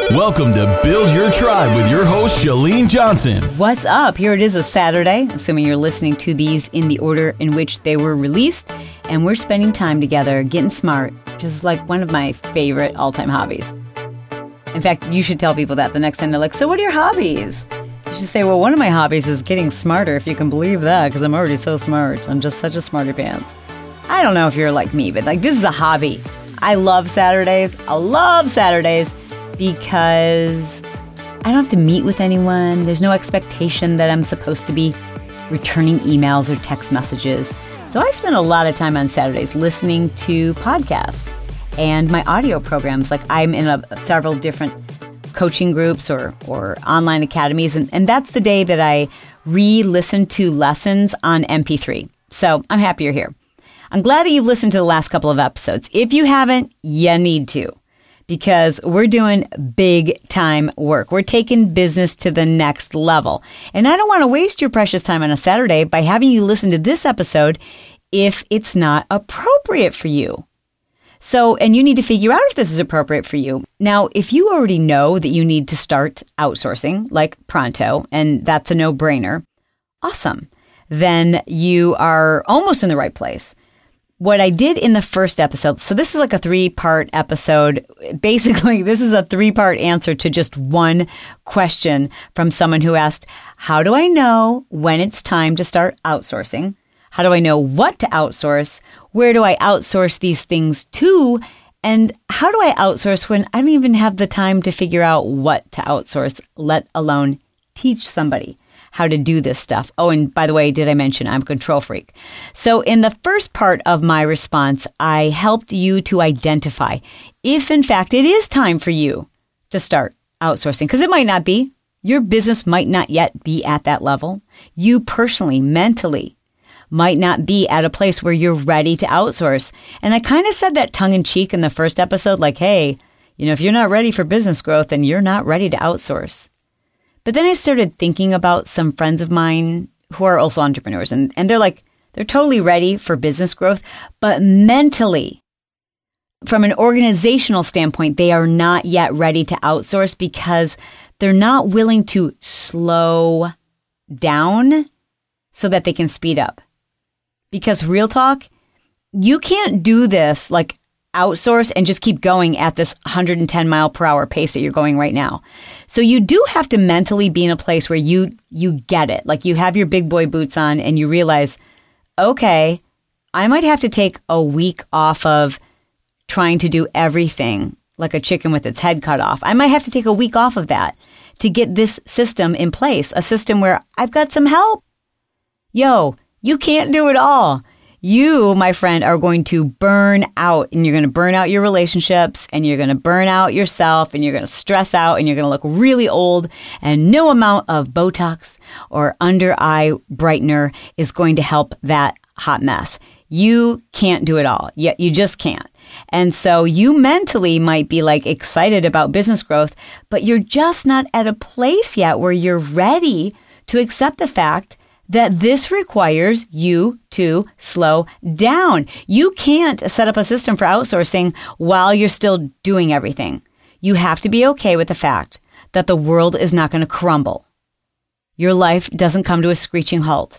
Welcome to Build Your Tribe with your host, Chalene Johnson. What's up? Here it is, a Saturday, assuming you're listening to these in the order in which they were released, and we're spending time together getting smart, just like one of my favorite all-time hobbies. In fact, you should tell people that the next time they're like, so what are your hobbies? You should say, well, one of my hobbies is getting smarter, if you can believe that, because I'm already so smart. I'm just such a smarty pants. I don't know if you're like me, but this is a hobby. I love Saturdays. Because I don't have to meet with anyone. There's no expectation that I'm supposed to be returning emails or text messages. So I spend a lot of time on Saturdays listening to podcasts and my audio programs. Like I'm in several different coaching groups or online academies. And that's the day that I re-listen to lessons on MP3. So I'm happy you're here. I'm glad that you've listened to the last couple of episodes. If you haven't, you need to. Because we're doing big time work. We're taking business to the next level. And I don't want to waste your precious time on a Saturday by having you listen to this episode if it's not appropriate for you. And you need to figure out if this is appropriate for you. Now, if you already know that you need to start outsourcing, like pronto, and that's a no-brainer, awesome. Then you are almost in the right place. What I did in the first episode, so this is like a 3-part episode. Basically, this is a 3-part answer to just one question from someone who asked, how do I know when it's time to start outsourcing? How do I know what to outsource? Where do I outsource these things to? And how do I outsource when I don't even have the time to figure out what to outsource, let alone teach somebody how to do this stuff? Oh, and by the way, did I mention I'm a control freak? So in the first part of my response, I helped you to identify if, in fact, it is time for you to start outsourcing, because it might not be. Your business might not yet be at that level. You personally, mentally, might not be at a place where you're ready to outsource. And I kind of said that tongue-in-cheek in the first episode, like, hey, if you're not ready for business growth, then you're not ready to outsource. But then I started thinking about some friends of mine who are also entrepreneurs, and they're totally ready for business growth, but mentally, from an organizational standpoint, they are not yet ready to outsource because they're not willing to slow down so that they can speed up. Because real talk, you can't do this like outsource and just keep going at this 110 mile per hour pace that you're going right now. So you do have to mentally be in a place where you get it. Like you have your big boy boots on and you realize, okay, I might have to take a week off of trying to do everything like a chicken with its head cut off. I might have to take a week off of that to get this system in place, a system where I've got some help. Yo, you can't do it all. You, my friend, are going to burn out, and you're going to burn out your relationships, and you're going to burn out yourself, and you're going to stress out, and you're going to look really old, and no amount of Botox or under-eye brightener is going to help that hot mess. You can't do it all. Yet you just can't. And so you mentally might be excited about business growth, but you're just not at a place yet where you're ready to accept the fact that this requires you to slow down. You can't set up a system for outsourcing while you're still doing everything. You have to be okay with the fact that the world is not going to crumble. Your life doesn't come to a screeching halt.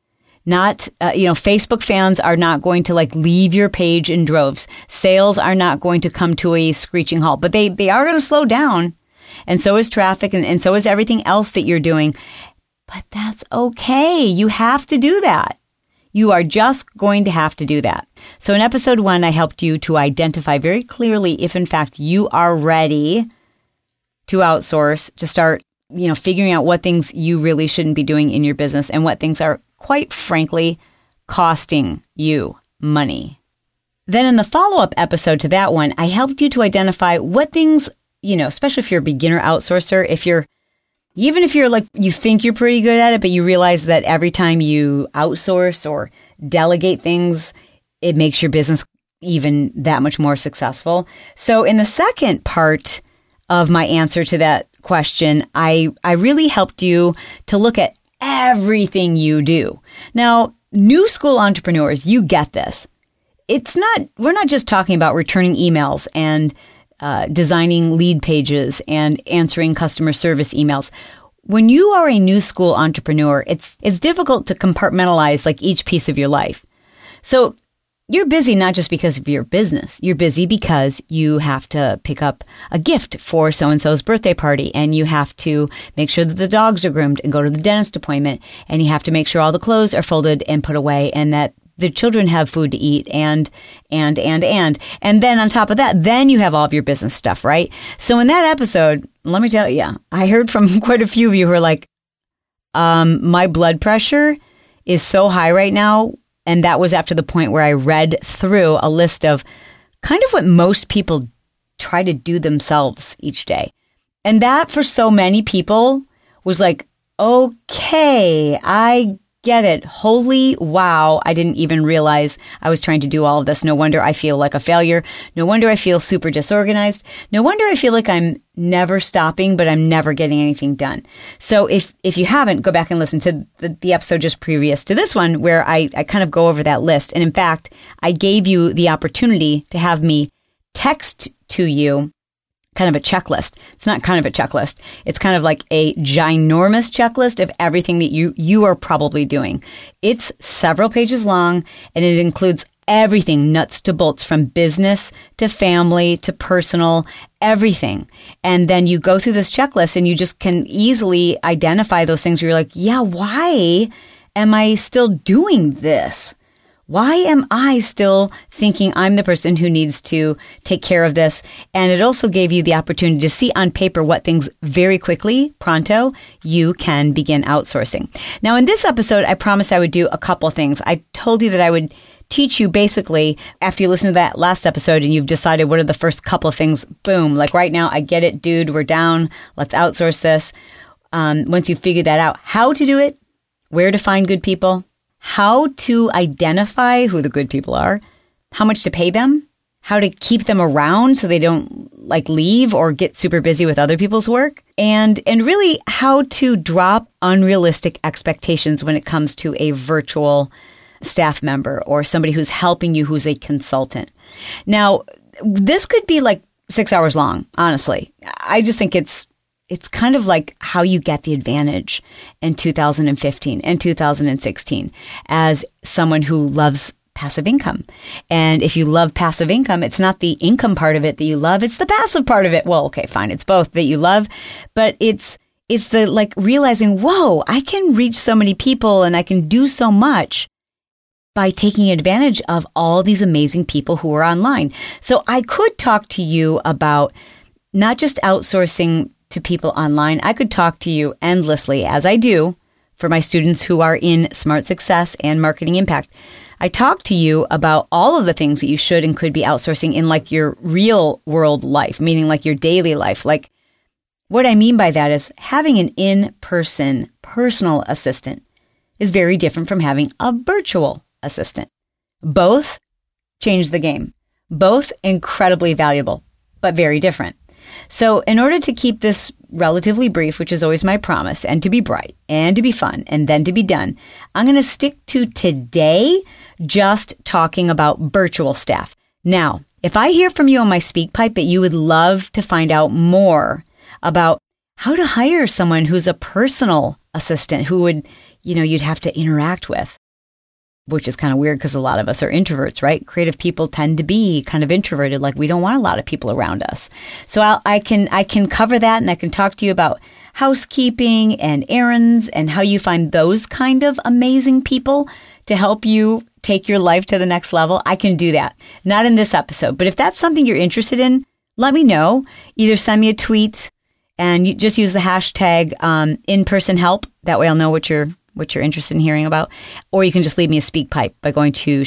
Facebook fans are not going to leave your page in droves. Sales are not going to come to a screeching halt, but they are going to slow down. And so is traffic and so is everything else that you're doing. But that's okay. You have to do that. You are just going to have to do that. So in episode 1, I helped you to identify very clearly if in fact you are ready to outsource, to start, figuring out what things you really shouldn't be doing in your business and what things are, quite frankly, costing you money. Then in the follow-up episode to that one, I helped you to identify what things, especially if you're a beginner outsourcer, even if you're you think you're pretty good at it, but you realize that every time you outsource or delegate things, it makes your business even that much more successful. So in the second part of my answer to that question, I really helped you to look at everything you do. Now, new school entrepreneurs, you get this. We're not just talking about returning emails and designing lead pages and answering customer service emails. When you are a new school entrepreneur, it's difficult to compartmentalize like each piece of your life. So you're busy not just because of your business. You're busy because you have to pick up a gift for so-and-so's birthday party, and you have to make sure that the dogs are groomed and go to the dentist appointment, and you have to make sure all the clothes are folded and put away and that the children have food to eat and then on top of that, then you have all of your business stuff, right? So in that episode, let me tell you, I heard from quite a few of you who are like, my blood pressure is so high right now. And that was after the point where I read through a list of kind of what most people try to do themselves each day. And that for so many people was like, okay, I get it. Holy wow. I didn't even realize I was trying to do all of this. No wonder I feel like a failure. No wonder I feel super disorganized. No wonder I feel like I'm never stopping, but I'm never getting anything done. So if you haven't, go back and listen to the episode just previous to this one where I kind of go over that list. And in fact, I gave you the opportunity to have me text to you kind of a checklist. It's not kind of a checklist. It's kind of like a ginormous checklist of everything that you are probably doing. It's several pages long, and it includes everything, nuts to bolts, from business to family to personal, everything. And then you go through this checklist and you just can easily identify those things where you're like, yeah, why am I still doing this? Why am I still thinking I'm the person who needs to take care of this? And it also gave you the opportunity to see on paper what things very quickly, pronto, you can begin outsourcing. Now, in this episode, I promised I would do a couple things. I told you that I would teach you basically, after you listen to that last episode and you've decided what are the first couple of things, boom, like right now, I get it, dude, we're down, let's outsource this. Once you figure that out, how to do it, where to find good people, how to identify who the good people are, how much to pay them, how to keep them around so they don't like leave or get super busy with other people's work, and really how to drop unrealistic expectations when it comes to a virtual staff member or somebody who's helping you who's a consultant. Now, this could be like 6 hours long, honestly. I just think it's kind of like how you get the advantage in 2015 and 2016 as someone who loves passive income. And if you love passive income, it's not the income part of it that you love, it's the passive part of it. Well, okay, fine. It's both that you love, but it's the like realizing, whoa, I can reach so many people and I can do so much by taking advantage of all these amazing people who are online. So I could talk to you about not just outsourcing to people online. I could talk to you endlessly, as I do for my students who are in Smart Success and Marketing Impact. I talk to you about all of the things that you should and could be outsourcing in like your real world life, meaning like your daily life. Like what I mean by that is having an in-person personal assistant is very different from having a virtual assistant. Both change the game. Both incredibly valuable, but very different. So in order to keep this relatively brief, which is always my promise, and to be bright and to be fun and then to be done, I'm going to stick to today just talking about virtual staff. Now, if I hear from you on my SpeakPipe that you would love to find out more about how to hire someone who's a personal assistant who would, you'd have to interact with, which is kind of weird because a lot of us are introverts, right? Creative people tend to be kind of introverted, like we don't want a lot of people around us. So I can cover that, and I can talk to you about housekeeping and errands and how you find those kind of amazing people to help you take your life to the next level. I can do that. Not in this episode, but if that's something you're interested in, let me know. Either send me a tweet and you just use the hashtag in-person help. That way I'll know what you're interested in hearing about. Or you can just leave me a SpeakPipe by going to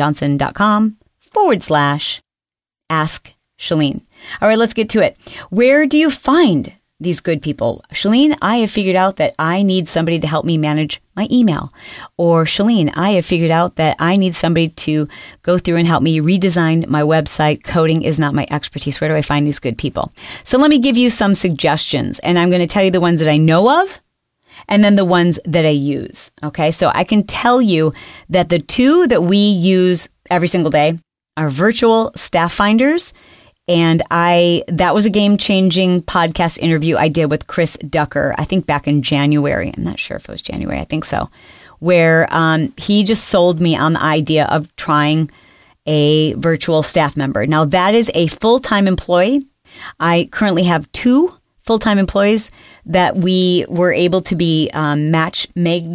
ChaleneJohnson.com/Ask Chalene. All right, let's get to it. Where do you find these good people? Chalene, I have figured out that I need somebody to help me manage my email. Or Chalene, I have figured out that I need somebody to go through and help me redesign my website. Coding is not my expertise. Where do I find these good people? So let me give you some suggestions, and I'm going to tell you the ones that I know of and then the ones that I use. Okay, so I can tell you that the two that we use every single day are Virtual Staff Finders And that was a game-changing podcast interview I did with Chris Ducker, I think back in January. I'm not sure if it was January. I think so. Where he just sold me on the idea of trying a virtual staff member. Now, that is a full-time employee. I currently have 2 full-time employees that we were able to be matched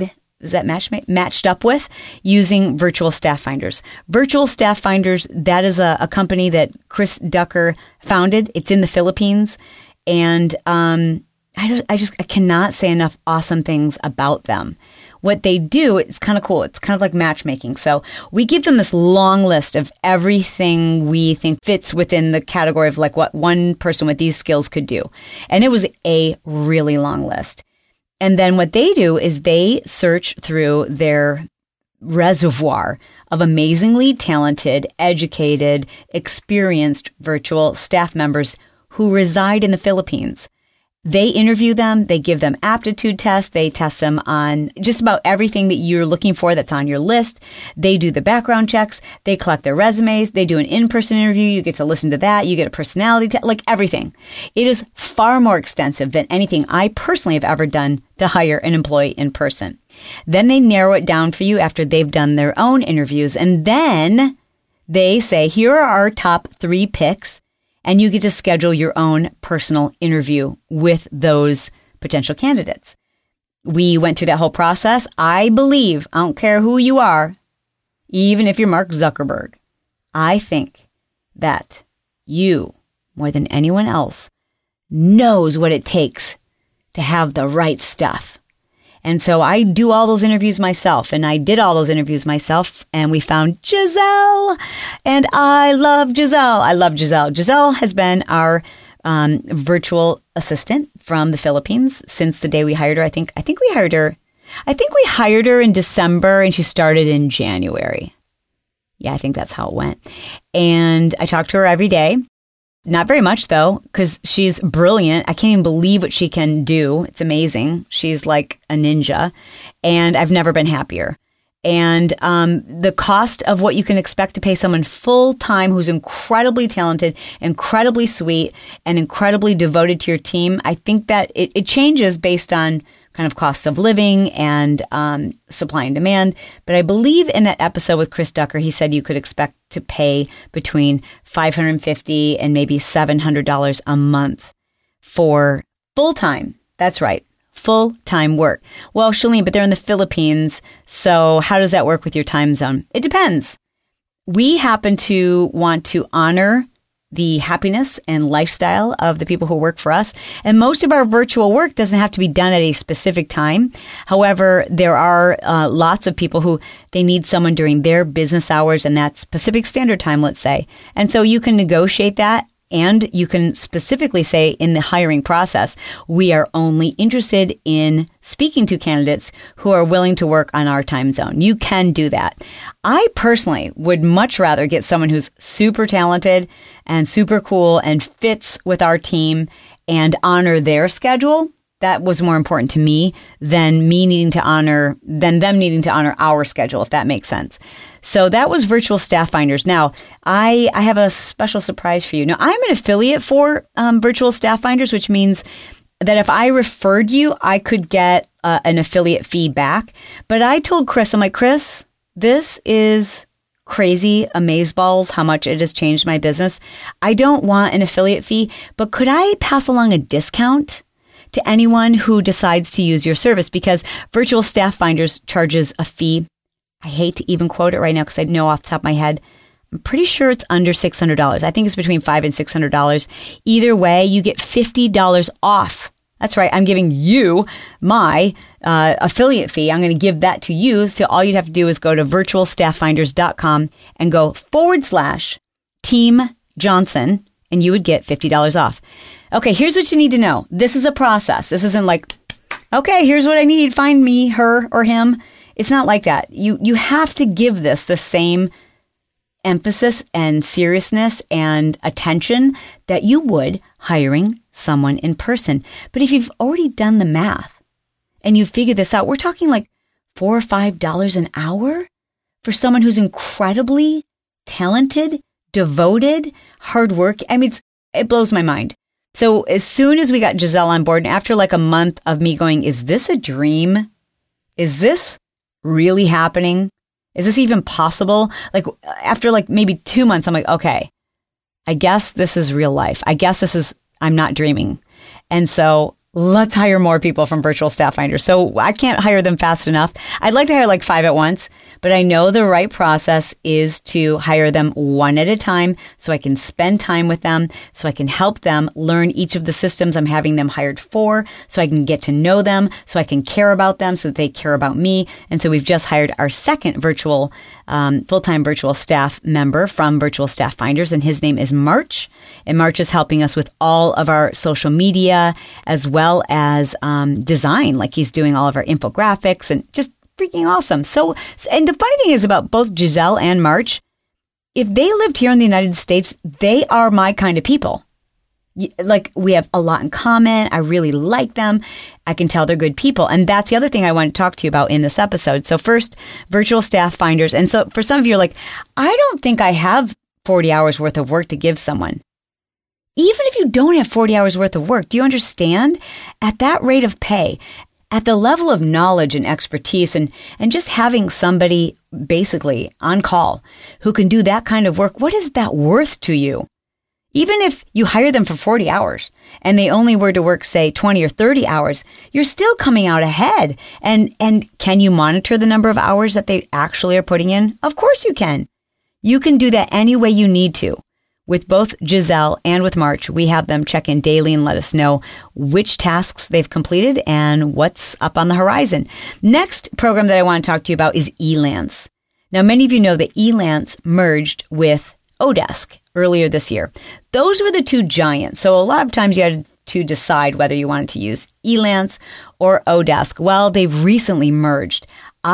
up with using Virtual Staff Finders. Virtual Staff Finders, that is a company that Chris Ducker founded. It's in the Philippines. And I cannot say enough awesome things about them. What they do, it's kind of cool. It's kind of like matchmaking. So we give them this long list of everything we think fits within the category of like what one person with these skills could do. And it was a really long list. And then what they do is they search through their reservoir of amazingly talented, educated, experienced virtual staff members who reside in the Philippines. They interview them, they give them aptitude tests, they test them on just about everything that you're looking for that's on your list. They do the background checks, they collect their resumes, they do an in-person interview, you get to listen to that, you get a personality test, like everything. It is far more extensive than anything I personally have ever done to hire an employee in person. Then they narrow it down for you after they've done their own interviews, and then they say, here are our top 3 picks. And you get to schedule your own personal interview with those potential candidates. We went through that whole process. I believe, I don't care who you are, even if you're Mark Zuckerberg, I think that you, more than anyone else, knows what it takes to have the right stuff. And so I do all those interviews myself, and I did all those interviews myself, and we found Giselle, and I love Giselle. I love Giselle. Giselle has been our virtual assistant from the Philippines since the day we hired her. I think we hired her in December, and she started in January. Yeah, I think that's how it went. And I talk to her every day. Not very much, though, because she's brilliant. I can't even believe what she can do. It's amazing. She's like a ninja, and I've never been happier. And the cost of what you can expect to pay someone full-time who's incredibly talented, incredibly sweet, and incredibly devoted to your team, I think that it changes based on kind of costs of living and supply and demand. But I believe in that episode with Chris Ducker, he said you could expect to pay between $550 and maybe $700 a month for full-time. That's right. Full-time work. Well, Chalene, but they're in the Philippines, so how does that work with your time zone? It depends. We happen to want to honor the happiness and lifestyle of the people who work for us. And most of our virtual work doesn't have to be done at a specific time. However, there are lots of people who they need someone during their business hours, and that's Pacific Standard Time, let's say. And so you can negotiate that. And you can specifically say in the hiring process, we are only interested in speaking to candidates who are willing to work on our time zone. You can do that. I personally would much rather get someone who's super talented and super cool and fits with our team and honor their schedule. That was more important to me than them needing to honor our schedule, if that makes sense. So that was Virtual Staff Finders. Now, I have a special surprise for you. Now, I'm an affiliate for Virtual Staff Finders, which means that if I referred you, I could get an affiliate fee back. But I told Chris, I'm like, Chris, this is crazy amazeballs how much it has changed my business. I don't want an affiliate fee, but could I pass along a discount to anyone who decides to use your service? Because Virtual Staff Finders charges a fee. I hate to even quote it right now because I know off the top of my head. I'm pretty sure it's under $600. I think it's between $500 and $600. Either way, you get $50 off. That's right. I'm giving you my affiliate fee. I'm going to give that to you. So all you'd have to do is go to virtualstafffinders.com and go /Team Johnson, and you would get $50 off. Okay, here's what you need to know. This is a process. This isn't like, okay, here's what I need. Find me, her, or him. It's not like that. You have to give this the same emphasis and seriousness and attention that you would hiring someone in person. But if you've already done the math and you figure this out, we're talking like $4 or $5 an hour for someone who's incredibly talented, devoted, hard work. I mean, it blows my mind. So as soon as we got Giselle on board, and after like a month of me going, is this a dream? Is this really happening? Is this even possible? Like after like maybe 2 months, I'm like, okay, I guess this is real life. I guess I'm not dreaming. And so let's hire more people from Virtual Staff Finders. So I can't hire them fast enough. I'd like to hire like 5 at once, but I know the right process is to hire them one at a time so I can spend time with them, so I can help them learn each of the systems I'm having them hired for, so I can get to know them, so I can care about them, so that they care about me. And so we've just hired our second full-time virtual staff member from Virtual Staff Finders, and his name is March. And March is helping us with all of our social media as well as design. Like he's doing all of our infographics and just freaking awesome. So, and the funny thing is about both Giselle and March, if they lived here in the United States, they are my kind of people. Like we have a lot in common. I really like them. I can tell they're good people. And that's the other thing I want to talk to you about in this episode. So first, Virtual Staff Finders. And so for some of you are like, I don't think I have 40 hours worth of work to give someone. Even if you don't have 40 hours worth of work, do you understand? At that rate of pay, at the level of knowledge and expertise and just having somebody basically on call who can do that kind of work, what is that worth to you? Even if you hire them for 40 hours and they only were to work, say, 20 or 30 hours, you're still coming out ahead. And can you monitor the number of hours that they actually are putting in? Of course you can. You can do that any way you need to. With both Giselle and with March, we have them check in daily and let us know which tasks they've completed and what's up on the horizon. Next program that I want to talk to you about is Elance. Now, many of you know that Elance merged with Odesk earlier this year. Those were the two giants. So a lot of times you had to decide whether you wanted to use Elance or Odesk. Well, they've recently merged.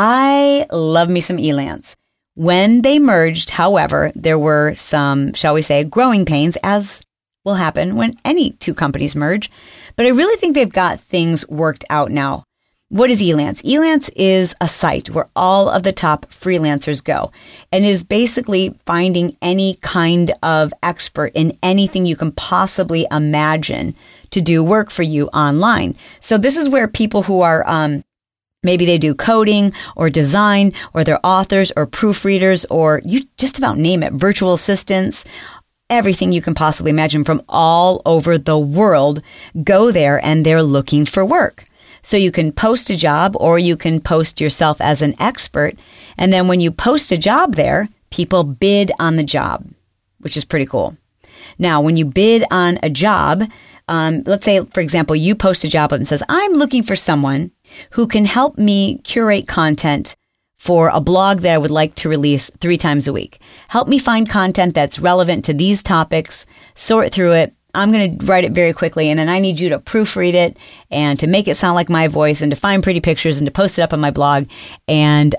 I love me some Elance. When they merged, however, there were some, shall we say, growing pains, as will happen when any two companies merge. But I really think they've got things worked out now. What is Elance? Elance is a site where all of the top freelancers go, and it is basically finding any kind of expert in anything you can possibly imagine to do work for you online. So this is where people who are maybe they do coding or design, or they're authors or proofreaders, or you just about name it, virtual assistants, everything you can possibly imagine from all over the world go there, and they're looking for work. So you can post a job, or you can post yourself as an expert. And then when you post a job there, people bid on the job, which is pretty cool. Now, when you bid on a job, let's say, for example, you post a job and says, I'm looking for someone who can help me curate content for a blog that I would like to release 3 times a week. Help me find content that's relevant to these topics, sort through it. I'm going to write it very quickly, and then I need you to proofread it and to make it sound like my voice and to find pretty pictures and to post it up on my blog. And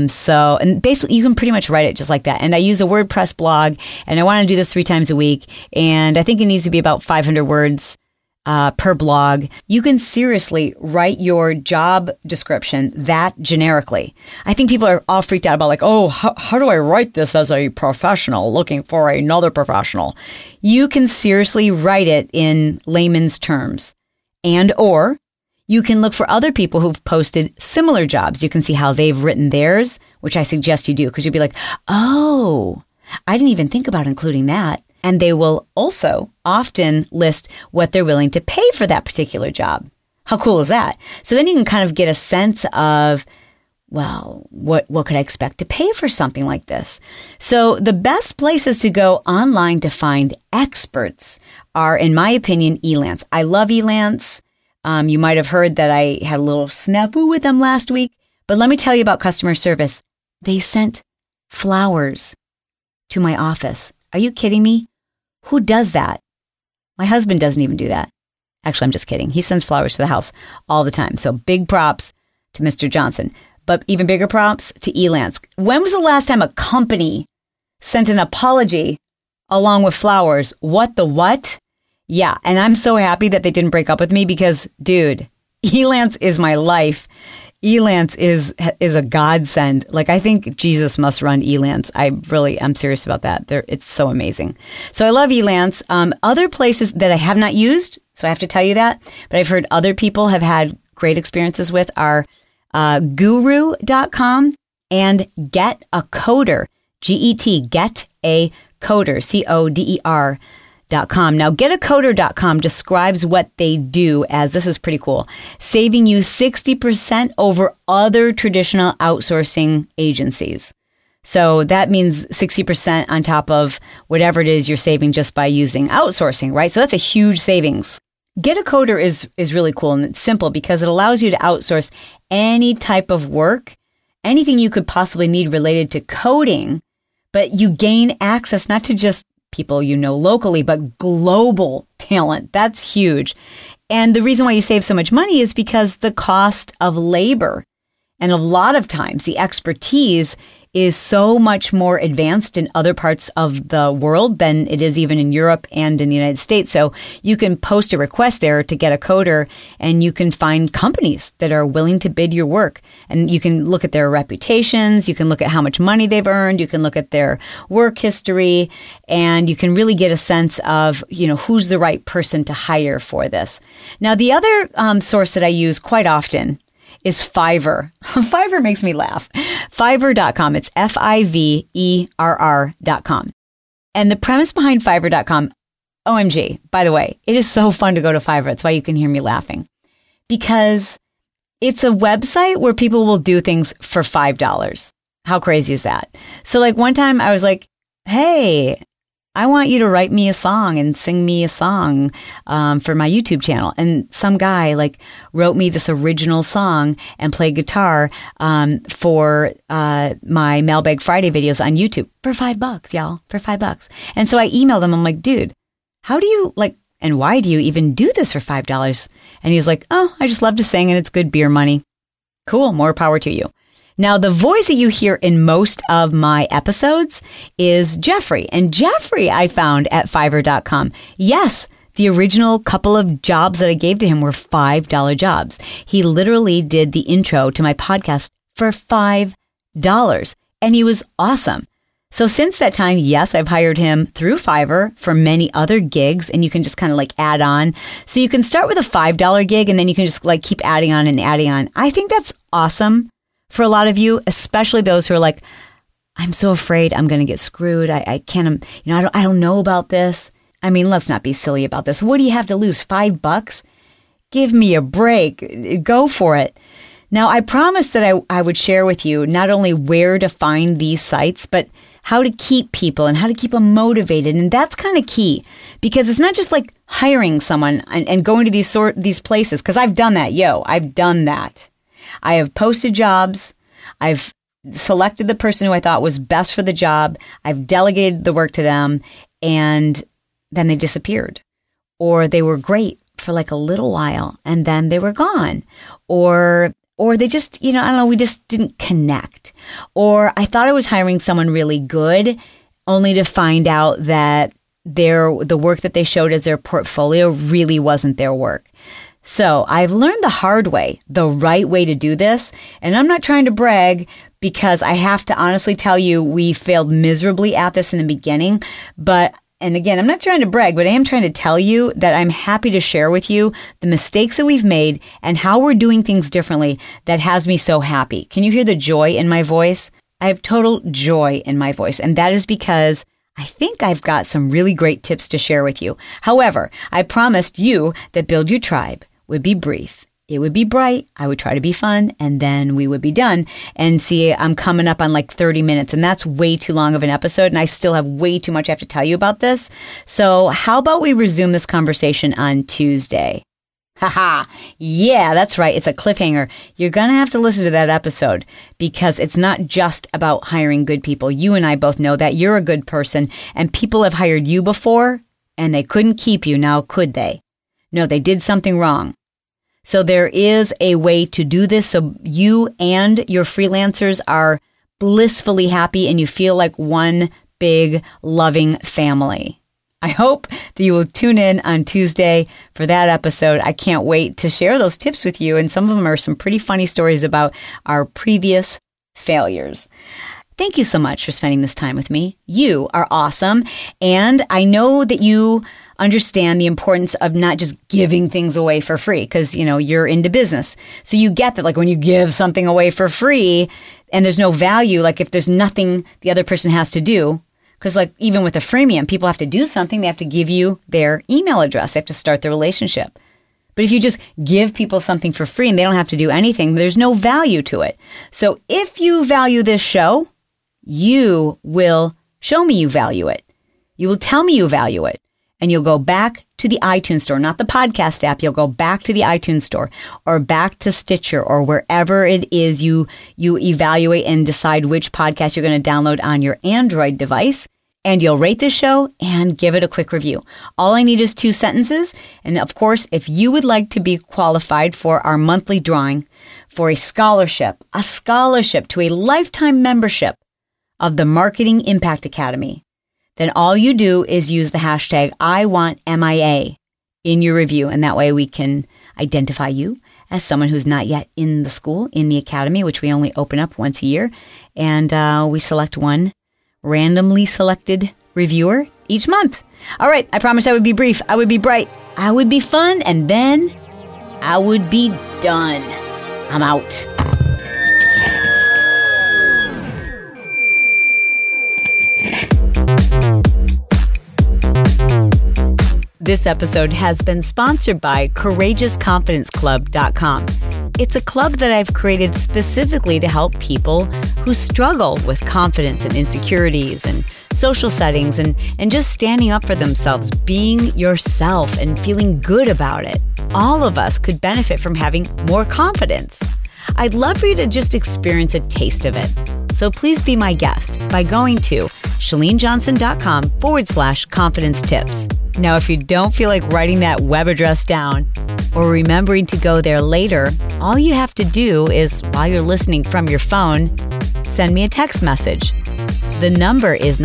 and basically you can pretty much write it just like that. And I use a WordPress blog, and I want to do this 3 times a week. And I think it needs to be about 500 words per blog. You can seriously write your job description that generically. I think people are all freaked out about like, oh, how do I write this as a professional looking for another professional? You can seriously write it in layman's terms. And or you can look for other people who've posted similar jobs. You can see how they've written theirs, which I suggest you do, because you'll be like, oh, I didn't even think about including that. And they will also often list what they're willing to pay for that particular job. How cool is that? So then you can kind of get a sense of, well, what could I expect to pay for something like this? So the best places to go online to find experts are, in my opinion, Elance. I love Elance. You might have heard that I had a little snafu with them last week, but let me tell you about customer service. They sent flowers to my office. Are you kidding me? Who does that? My husband doesn't even do that. Actually, I'm just kidding. He sends flowers to the house all the time. So big props to Mr. Johnson. But even bigger props to Elance. When was the last time a company sent an apology along with flowers? What the what? Yeah, and I'm so happy that they didn't break up with me because, dude, Elance is my life. Elance is a godsend. Like, I think Jesus must run Elance. I'm serious about that. It's so amazing. So I love Elance. Other places that I have not used, so I have to tell you that, but I've heard other people have had great experiences with are Guru.com and Get a Coder. Get a Coder. Coder.com. Now, getacoder.com describes what they do as, this is pretty cool, saving you 60% over other traditional outsourcing agencies. So that means 60% on top of whatever it is you're saving just by using outsourcing, right? So that's a huge savings. Getacoder is really cool, and it's simple because it allows you to outsource any type of work, anything you could possibly need related to coding, but you gain access not to just people you know locally, but global talent. That's huge. And the reason why you save so much money is because the cost of labor and a lot of times the expertise is so much more advanced in other parts of the world than it is even in Europe and in the United States. So you can post a request there to get a coder, and you can find companies that are willing to bid your work. And you can look at their reputations, you can look at how much money they've earned, you can look at their work history, and you can really get a sense of, who's the right person to hire for this. Now, the other source that I use quite often is Fiverr. Fiverr makes me laugh. Fiverr.com. It's Fiverr.com. And the premise behind Fiverr.com, OMG, by the way, it is so fun to go to Fiverr. That's why you can hear me laughing. Because it's a website where people will do things for $5. How crazy is that? So like one time I was like, hey, I want you to write me a song and sing me a song for my YouTube channel. And some guy wrote me this original song and played guitar for my Mailbag Friday videos on YouTube for $5, y'all, for $5. And so I emailed him. I'm like, dude, how do you and why do you even do this for $5? And he was like, oh, I just love to sing and it's good beer money. Cool. More power to you. Now, the voice that you hear in most of my episodes is Jeffrey. And Jeffrey I found at Fiverr.com. Yes, the original couple of jobs that I gave to him were $5 jobs. He literally did the intro to my podcast for $5. And he was awesome. So since that time, yes, I've hired him through Fiverr for many other gigs, and you can just kind of add on. So you can start with a $5 gig, and then you can just keep adding on and adding on. I think that's awesome. For a lot of you, especially those who are like, I'm so afraid I'm going to get screwed. I can't, I don't know about this. I mean, let's not be silly about this. What do you have to lose? $5? Give me a break. Go for it. Now, I promised that I would share with you not only where to find these sites, but how to keep people and how to keep them motivated. And that's kind of key because it's not just hiring someone and going to these places. Because I've done that. I've done that. I have posted jobs. I've selected the person who I thought was best for the job. I've delegated the work to them, and then they disappeared. Or they were great for a little while, and then they were gone. Or they just, I don't know, we just didn't connect. Or I thought I was hiring someone really good, only to find out that the work that they showed as their portfolio really wasn't their work. So I've learned the hard way, the right way to do this. And I'm not trying to brag because I have to honestly tell you, we failed miserably at this in the beginning. And again, I'm not trying to brag, but I am trying to tell you that I'm happy to share with you the mistakes that we've made and how we're doing things differently that has me so happy. Can you hear the joy in my voice? I have total joy in my voice. And that is because I think I've got some really great tips to share with you. However, I promised you that Build Your Tribe would be brief. It would be bright. I would try to be fun, and then we would be done. And see, I'm coming up on 30 minutes, and that's way too long of an episode, and I still have way too much I have to tell you about this. So how about we resume this conversation on Tuesday? Haha. Yeah, that's right. It's a cliffhanger. You're going to have to listen to that episode because it's not just about hiring good people. You and I both know that you're a good person, and people have hired you before, and they couldn't keep you. Now, could they? No, they did something wrong. So there is a way to do this so you and your freelancers are blissfully happy and you feel like one big loving family. I hope that you will tune in on Tuesday for that episode. I can't wait to share those tips with you. And some of them are some pretty funny stories about our previous failures. Thank you so much for spending this time with me. You are awesome. And I know that you understand the importance of not just giving things away for free because, you're into business. So you get that, like when you give something away for free and there's no value, like if there's nothing the other person has to do, because like even with a freemium, people have to do something. They have to give you their email address. They have to start the relationship. But if you just give people something for free and they don't have to do anything, there's no value to it. So if you value this show, you will show me you value it. You will tell me you value it. And you'll go back to the iTunes store, not the podcast app. You'll go back to the iTunes store or back to Stitcher or wherever it is you evaluate and decide which podcast you're going to download on your Android device. And you'll rate the show and give it a quick review. All I need is 2 sentences. And of course, if you would like to be qualified for our monthly drawing for a scholarship to a lifetime membership of the Marketing Impact Academy, then all you do is use the hashtag #IWantMIA in your review. And that way we can identify you as someone who's not yet in the school, in the academy, which we only open up once a year. And we select one randomly selected reviewer each month. All right, I promised I would be brief. I would be bright. I would be fun. And then I would be done. I'm out. This episode has been sponsored by CourageousConfidenceClub.com. It's a club that I've created specifically to help people who struggle with confidence and insecurities and social settings and just standing up for themselves, being yourself and feeling good about it. All of us could benefit from having more confidence. I'd love for you to just experience a taste of it. So please be my guest by going to ChaleneJohnson.com/confidence tips. Now, if you don't feel like writing that web address down or remembering to go there later, all you have to do is, while you're listening from your phone, send me a text message. The number is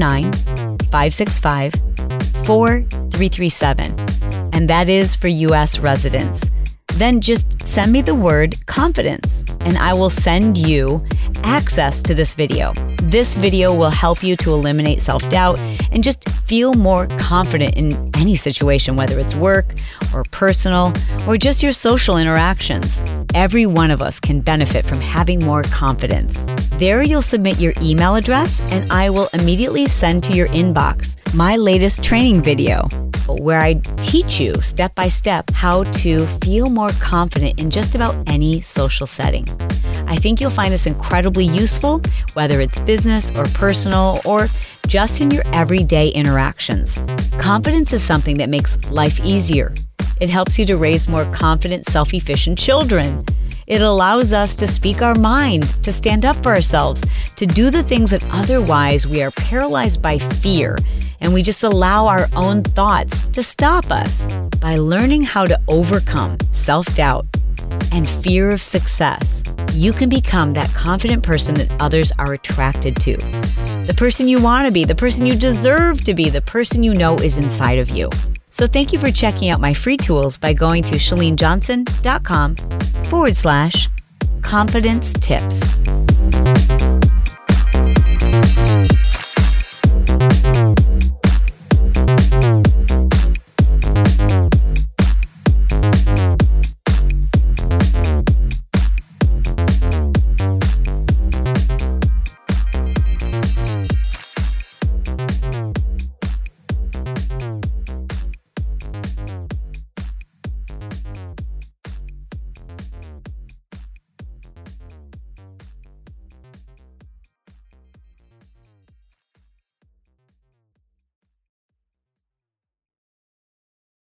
949-565-4337, and that is for U.S. residents. Then just send me the word confidence, and I will send you access to this video. This video will help you to eliminate self-doubt and just feel more confident in any situation, whether it's work or personal or just your social interactions. Every one of us can benefit from having more confidence. There you'll submit your email address and I will immediately send to your inbox my latest training video, where I teach you step by step how to feel more confident in just about any social setting. I think you'll find this incredibly useful, whether it's business or personal or just in your everyday interactions. Confidence is something that makes life easier. It helps you to raise more confident, self-efficient children. It allows us to speak our mind, to stand up for ourselves, to do the things that otherwise we are paralyzed by fear, and we just allow our own thoughts to stop us. By learning how to overcome self-doubt and fear of success, you can become that confident person that others are attracted to. The person you want to be, the person you deserve to be, the person you know is inside of you. So thank you for checking out my free tools by going to ChaleneJohnson.com/confidence tips.